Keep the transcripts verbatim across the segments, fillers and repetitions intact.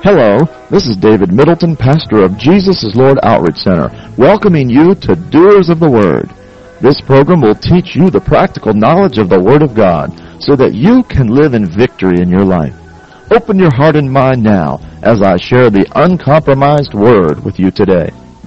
Hello, this is David Middleton, pastor of Jesus is Lord Outreach Center, welcoming you to Doers of the Word. This program will teach you the practical knowledge of the Word of God so that you can live in victory in your life. Open your heart and mind now as I share the uncompromised Word with you today.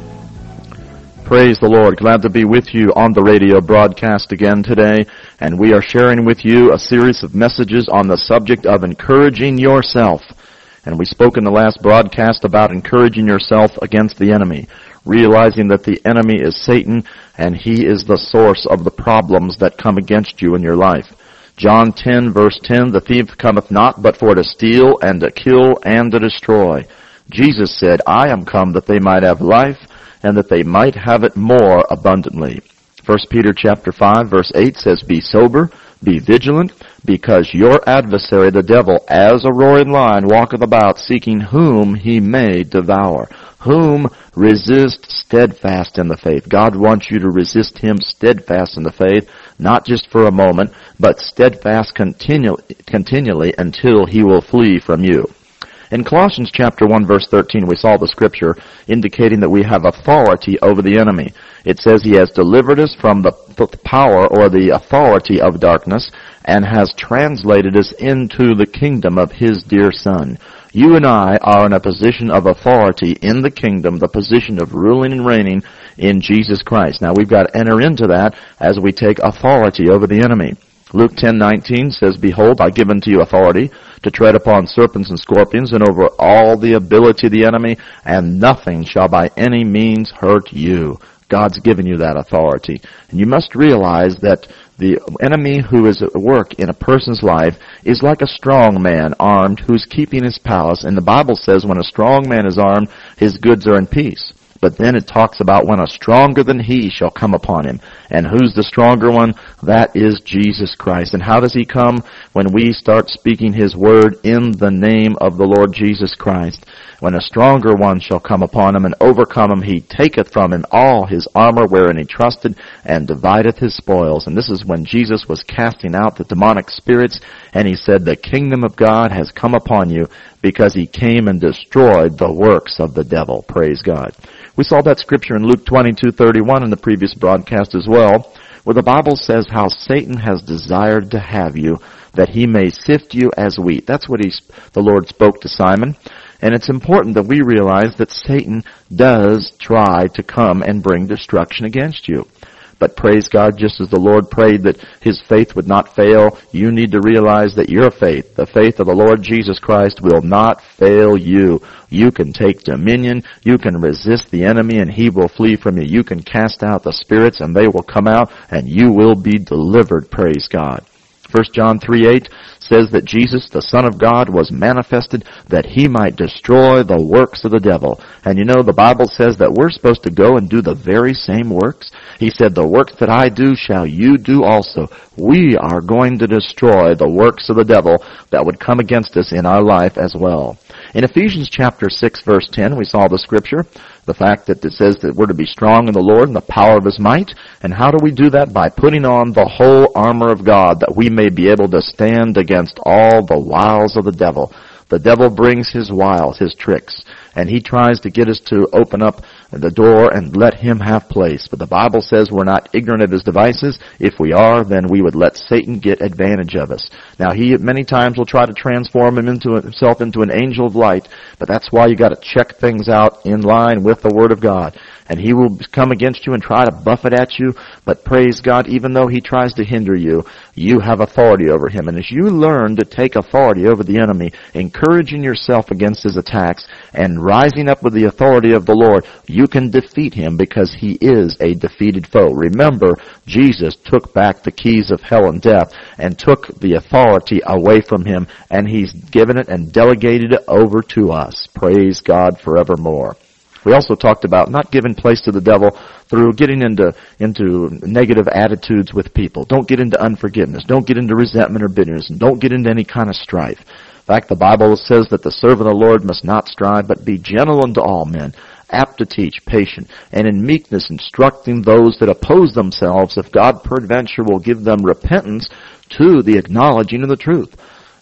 Praise the Lord. Glad to be with you on the radio broadcast again today. And we are sharing with you a series of messages on the subject of encouraging yourself. And we spoke in the last broadcast about encouraging yourself against the enemy, realizing that the enemy is Satan and he is the source of the problems that come against you in your life. John ten, verse ten, the thief cometh not but for to steal and to kill and to destroy. Jesus said, I am come that they might have life and that they might have it more abundantly. First Peter chapter five, verse eight says, Be sober, be vigilant, because your adversary, the devil, as a roaring lion, walketh about, seeking whom he may devour. Whom resist steadfast in the faith. God wants you to resist him steadfast in the faith, not just for a moment, but steadfast continually, continually until he will flee from you. In Colossians chapter one, verse thirteen, we saw the scripture indicating that we have authority over the enemy. It says he has delivered us from the power or the authority of darkness and has translated us into the kingdom of his dear Son. You and I are in a position of authority in the kingdom, the position of ruling and reigning in Jesus Christ. Now we've got to enter into that as we take authority over the enemy. Luke ten nineteen says, Behold, I give unto you authority to tread upon serpents and scorpions and over all the ability of the enemy, and nothing shall by any means hurt you. God's given you that authority. And you must realize that the enemy who is at work in a person's life is like a strong man armed who's keeping his palace. And the Bible says when a strong man is armed, his goods are in peace. But then it talks about when a stronger than he shall come upon him. And who's the stronger one? That is Jesus Christ. And how does he come? When we start speaking his word in the name of the Lord Jesus Christ. When a stronger one shall come upon him and overcome him, he taketh from him all his armor wherein he trusted, and divideth his spoils. And this is when Jesus was casting out the demonic spirits, and he said, The kingdom of God has come upon you, because he came and destroyed the works of the devil. Praise God. We saw that scripture in Luke twenty-two thirty-one in the previous broadcast as well, where the Bible says how Satan has desired to have you, that he may sift you as wheat. That's what he, the Lord spoke to Simon. And it's important that we realize that Satan does try to come and bring destruction against you. But praise God, just as the Lord prayed that his faith would not fail, you need to realize that your faith, the faith of the Lord Jesus Christ, will not fail you. You can take dominion, you can resist the enemy, and he will flee from you. You can cast out the spirits, and they will come out, and you will be delivered, praise God. First John three eight says that Jesus, the Son of God, was manifested that he might destroy the works of the devil. And you know, the Bible says that we're supposed to go and do the very same works. He said, the works that I do shall you do also. We are going to destroy the works of the devil that would come against us in our life as well. In Ephesians chapter six, verse ten, we saw the scripture, the fact that it says that we're to be strong in the Lord and the power of his might. And how do we do that? By putting on the whole armor of God, that we may be able to stand against all the wiles of the devil. The devil brings his wiles, his tricks, and he tries to get us to open up the door and let him have place. But the Bible says we're not ignorant of his devices. If we are, then we would let Satan get advantage of us. Now, he many times will try to transform him into himself into an angel of light, but that's why you got to check things out in line with the Word of God. And he will come against you and try to buffet at you, but praise God, even though he tries to hinder you, you have authority over him. And as you learn to take authority over the enemy, encouraging yourself against his attacks, and rising up with the authority of the Lord, you can defeat him because he is a defeated foe. Remember, Jesus took back the keys of hell and death and took the authority away from him, and he's given it and delegated it over to us. Praise God forevermore. We also talked about not giving place to the devil through getting into into negative attitudes with people. Don't get into unforgiveness. Don't get into resentment or bitterness. And don't get into any kind of strife. In fact, the Bible says that the servant of the Lord must not strive, but be gentle unto all men, apt to teach, patient, and in meekness instructing those that oppose themselves, if God peradventure will give them repentance to the acknowledging of the truth.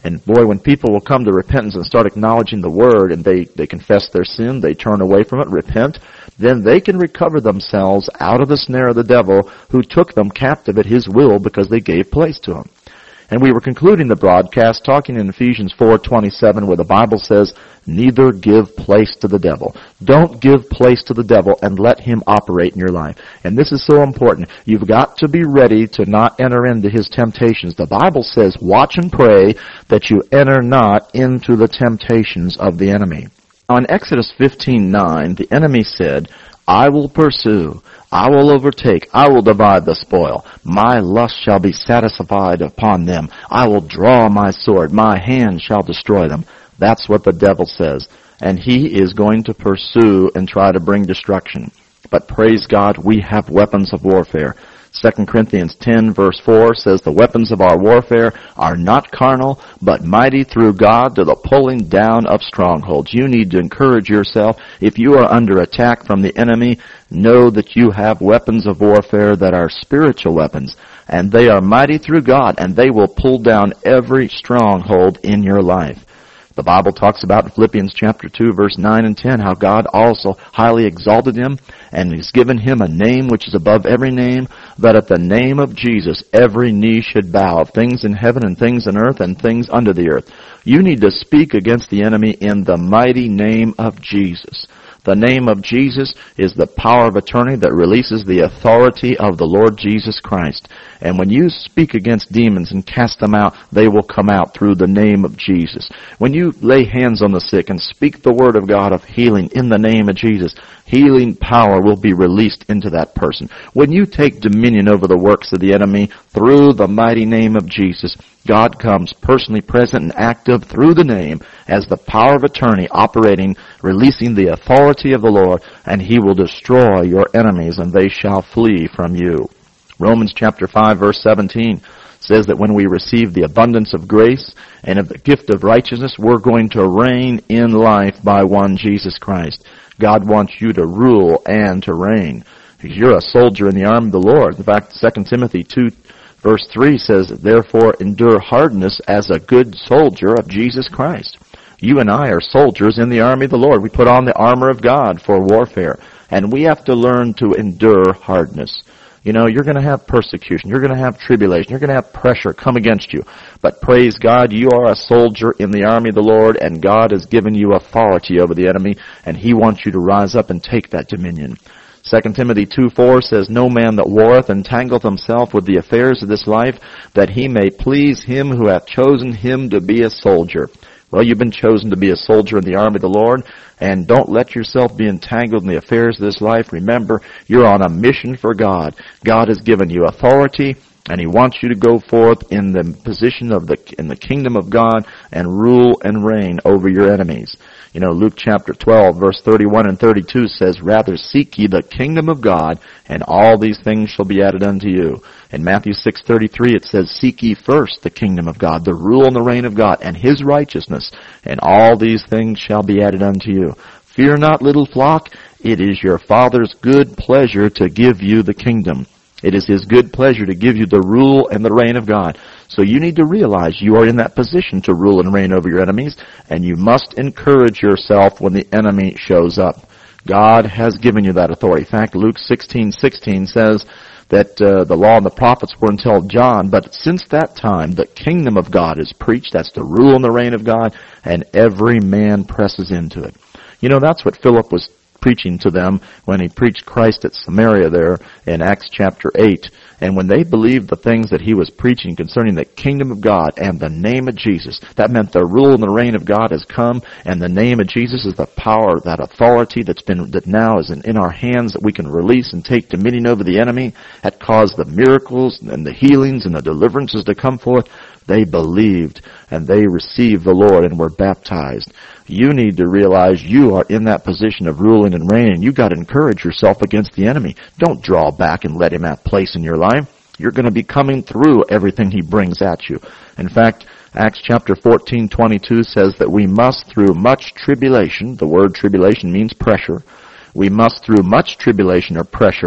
And boy, when people will come to repentance and start acknowledging the Word, and they, they confess their sin, they turn away from it, repent, then they can recover themselves out of the snare of the devil who took them captive at his will because they gave place to him. And we were concluding the broadcast talking in Ephesians four twenty-seven where the Bible says, neither give place to the devil. Don't give place to the devil and let him operate in your life. And this is so important. You've got to be ready to not enter into his temptations. The Bible says, watch and pray that you enter not into the temptations of the enemy. Now in Exodus fifteen nine, the enemy said, I will pursue, I will overtake, I will divide the spoil. My lust shall be satisfied upon them. I will draw my sword, my hand shall destroy them. That's what the devil says. And he is going to pursue and try to bring destruction. But praise God, we have weapons of warfare. Second Corinthians ten verse four says, the weapons of our warfare are not carnal, but mighty through God to the pulling down of strongholds. You need to encourage yourself. If you are under attack from the enemy, know that you have weapons of warfare that are spiritual weapons. And they are mighty through God, and they will pull down every stronghold in your life. The Bible talks about in Philippians chapter two, verse nine and ten, how God also highly exalted him, and has given him a name which is above every name, that at the name of Jesus every knee should bow, of things in heaven and things in earth and things under the earth. You need to speak against the enemy in the mighty name of Jesus. The name of Jesus is the power of attorney that releases the authority of the Lord Jesus Christ. And when you speak against demons and cast them out, they will come out through the name of Jesus. When you lay hands on the sick and speak the word of God of healing in the name of Jesus, healing power will be released into that person. When you take dominion over the works of the enemy through the mighty name of Jesus, God comes personally present and active through the name as the power of attorney operating, releasing the authority of the Lord, and he will destroy your enemies and they shall flee from you. Romans chapter five verse seventeen says that when we receive the abundance of grace and of the gift of righteousness, we're going to reign in life by one Jesus Christ. God wants you to rule and to reign. You're a soldier in the arm of the Lord. In fact, Second Timothy two verse three says, therefore endure hardness as a good soldier of Jesus Christ. You and I are soldiers in the army of the Lord. We put on the armor of God for warfare. And we have to learn to endure hardness. You know, you're going to have persecution. You're going to have tribulation. You're going to have pressure come against you. But praise God, you are a soldier in the army of the Lord, and God has given you authority over the enemy, and he wants you to rise up and take that dominion. Second Timothy two four says, no man that warreth entangleth himself with the affairs of this life, that he may please him who hath chosen him to be a soldier. Well, you've been chosen to be a soldier in the army of the Lord, and don't let yourself be entangled in the affairs of this life. Remember, you're on a mission for God. God has given you authority, and he wants you to go forth in the position of the in the kingdom of God and rule and reign over your enemies. You know, Luke chapter twelve, verse thirty-one and thirty-two says, rather seek ye the kingdom of God, and all these things shall be added unto you. In Matthew six thirty-three, it says, seek ye first the kingdom of God, the rule and the reign of God, and his righteousness, and all these things shall be added unto you. Fear not, little flock, it is your Father's good pleasure to give you the kingdom. It is his good pleasure to give you the rule and the reign of God. So you need to realize you are in that position to rule and reign over your enemies, and you must encourage yourself when the enemy shows up. God has given you that authority. In fact, Luke sixteen sixteen says that uh, the law and the prophets were until John, but since that time the kingdom of God is preached. That's the rule and the reign of God, and every man presses into it. You know, that's what Philip was preaching to them when he preached Christ at Samaria there in Acts chapter eight. And when they believed the things that he was preaching concerning the kingdom of God and the name of Jesus, that meant the rule and the reign of God has come, and the name of Jesus is the power, that authority that's been, that now is in, in our hands, that we can release and take dominion over the enemy, that caused the miracles and the healings and the deliverances to come forth. They believed and they received the Lord and were baptized. You need to realize you are in that position of ruling and reigning. You've got to encourage yourself against the enemy. Don't draw back and let him have place in your life. You're going to be coming through everything he brings at you. In fact, Acts chapter fourteen twenty-two says that we must through much tribulation, the word tribulation means pressure, we must through much tribulation or pressure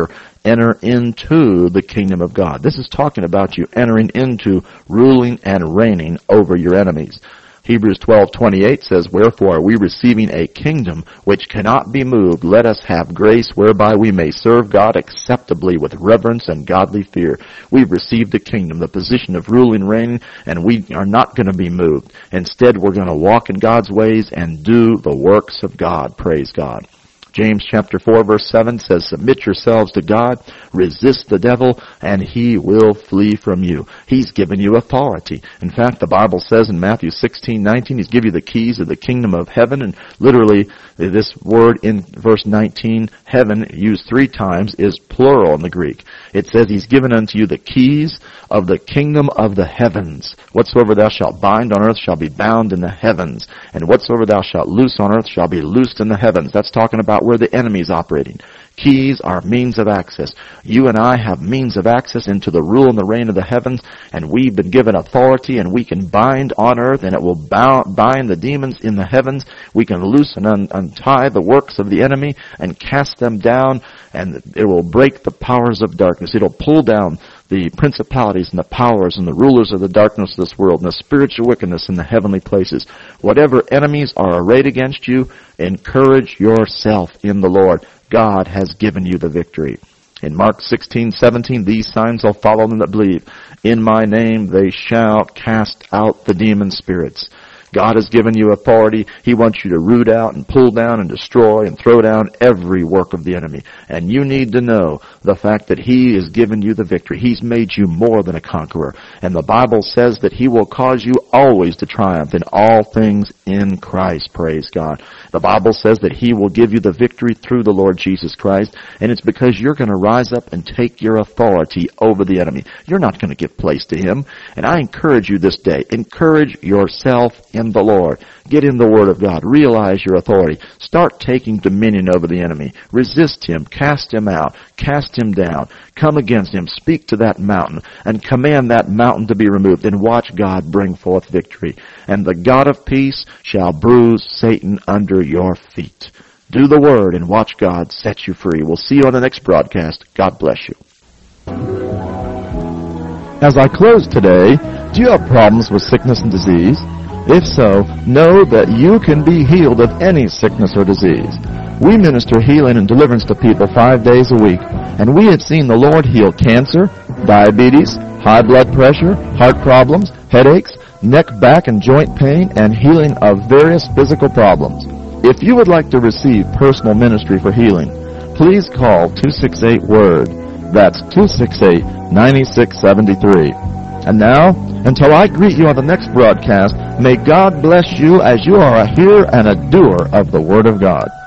enter into the kingdom of God. This is talking about you entering into ruling and reigning over your enemies. Hebrews twelve twenty-eight says, "Wherefore are we receiving a kingdom which cannot be moved? Let us have grace whereby we may serve God acceptably with reverence and godly fear." We've received a kingdom, the position of ruling and reigning, and we are not going to be moved. Instead, we're going to walk in God's ways and do the works of God. Praise God. James chapter four verse seven says, "Submit yourselves to God, resist the devil, and he will flee from you." He's given you authority. In fact, the Bible says in Matthew sixteen nineteen, He's given you the keys of the kingdom of heaven, and literally this word in verse nineteen, heaven, used three times, is plural in the Greek. It says He's given unto you the keys of the kingdom of the heavens. "Whatsoever thou shalt bind on earth shall be bound in the heavens, and whatsoever thou shalt loose on earth shall be loosed in the heavens." That's talking about where the enemy is operating. Keys are means of access. You and I have means of access into the rule and the reign of the heavens, and we've been given authority, and we can bind on earth, and it will bind the demons in the heavens. We can loose and un- untie the works of the enemy and cast them down, and it will break the powers of darkness. It'll pull down the principalities and the powers and the rulers of the darkness of this world and the spiritual wickedness in the heavenly places. Whatever enemies are arrayed against you, encourage yourself in the Lord. God has given you the victory. In Mark sixteen seventeen, "These signs will follow them that believe. In my name they shall cast out the demon spirits." God has given you authority. He wants you to root out and pull down and destroy and throw down every work of the enemy. And you need to know the fact that He has given you the victory. He's made you more than a conqueror. And the Bible says that He will cause you always to triumph in all things in Christ. Praise God. The Bible says that He will give you the victory through the Lord Jesus Christ. And it's because you're going to rise up and take your authority over the enemy. You're not going to give place to him. And I encourage you this day, encourage yourself in the Lord. Get in the Word of God. Realize your authority. Start taking dominion over the enemy. Resist him. Cast him out. Cast him down. Come against him. Speak to that mountain and command that mountain to be removed, and watch God bring forth victory. And the God of peace shall bruise Satan under your feet. Do the Word and watch God set you free. We'll see you on the next broadcast. God bless you. As I close today, do you have problems with sickness and disease? If so, know that you can be healed of any sickness or disease. We minister healing and deliverance to people five days a week, and we have seen the Lord heal cancer, diabetes, high blood pressure, heart problems, headaches, neck, back, and joint pain, and healing of various physical problems. If you would like to receive personal ministry for healing, please call two six eight WORD. That's two six eight, nine six seven three. And now, until I greet you on the next broadcast, may God bless you as you are a hearer and a doer of the Word of God.